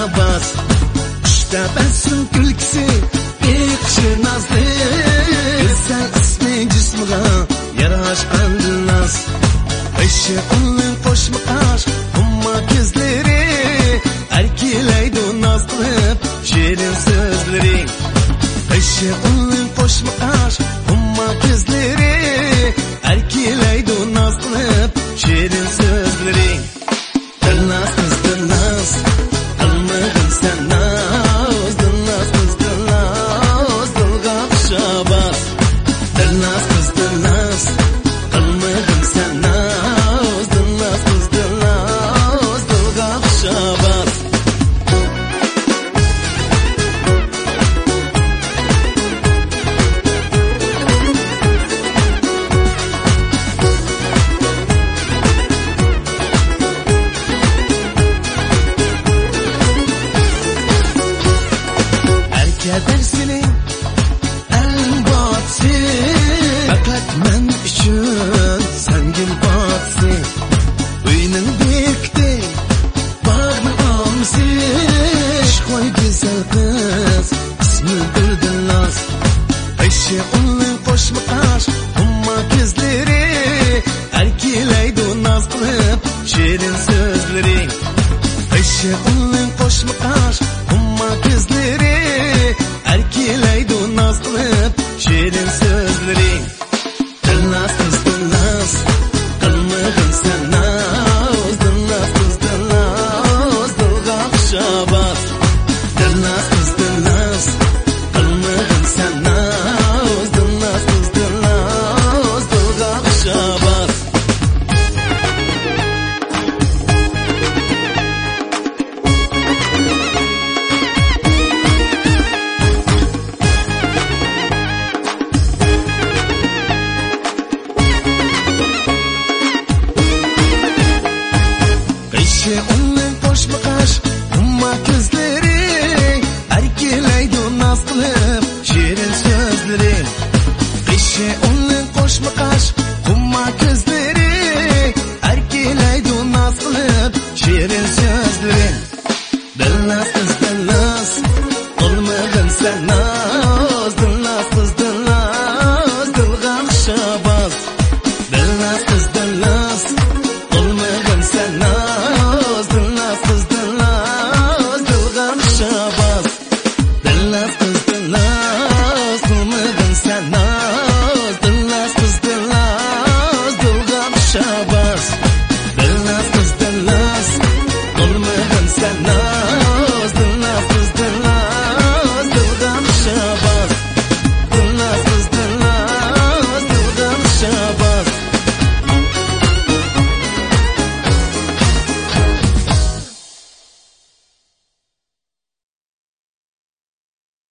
bas. Tabassum kulkisi beqishi nazli, güzel ismi jismiga yarashgan dilnoz. Ishi uning qo'shma qash humma ko'zlari, erkelaydi naz qilib shirin so'zlari. Ishi uning qo'shma qash humma ko'zlari, erkelaydi naz qilib shirin so'zlari. Dilnoz qiz dilnoz, almag'in sen naz, dilnoz qiz dilnoz, dilga xushabas. Dilnoz qiz dilnoz, almag'in sen naz, dilnoz qiz dilnoz, dilga xushabas. Dersini en batsi, fakat men üçün sengin batsi. Uynin bekti, bağını amsi, şkoy güzel kız, ismi bir dilnoz. Eşi onun qo'shma qash humma ko'zlari, erkelaydi naz qilib shirin so'zlari. Eşi onun qo'shma qash humma ko'zlari, erkelaydi naz qilib shirin so'zlari. Dilnoz qiz dilnoz, qilmag'in sen naz, dilnoz qiz dilnoz, dilga xushabas. Dilnoz qiz dilnoz, qilmag'in sen naz, dilnoz qiz dilnoz, dilga xushabas. Eşi onun qo'shma qash humma ko'zlari, erkelaydi naz qilib shirin so'zlari. Eşi onun qo'shma qash humma ko'zlari, erkelaydi naz qilib shirin so'zlari. Dilnoz qiz dilnoz, olmag'in sen